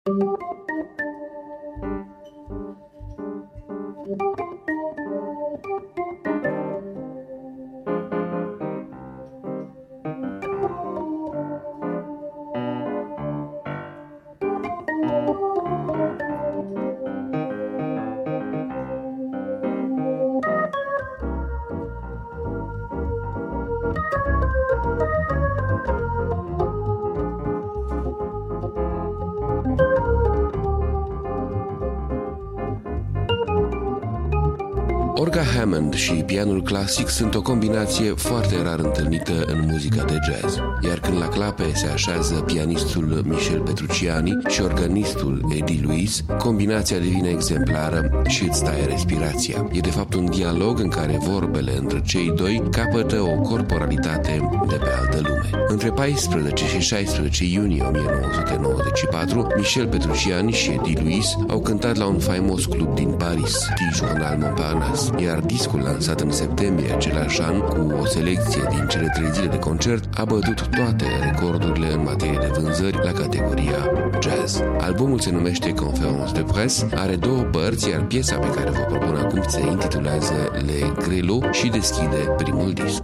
Orga Hammond și pianul clasic sunt o combinație foarte rar întâlnită în muzica de jazz, iar când la clape se așează pianistul Michel Petrucciani și organistul Eddie Luis, combinația devine exemplară și îți taie respirația. E de fapt un dialog în care vorbele între cei doi capătă o corporalitate de pe altă lume. Între 14 și 16 iunie 1994, Michel Petrucciani și Eddie Luis au cântat la un faimos club din Paris, Journal Montparnasse, iar discul lansat în septembrie același an cu o selecție din cele 3 zile de concert a bătut toate recordurile în materie de vânzări la categoria jazz. Albumul se numește Conférence de Presse, are 2 părți, iar piesa pe care vă propun acum se intitulează Le Grelo și deschide primul disc.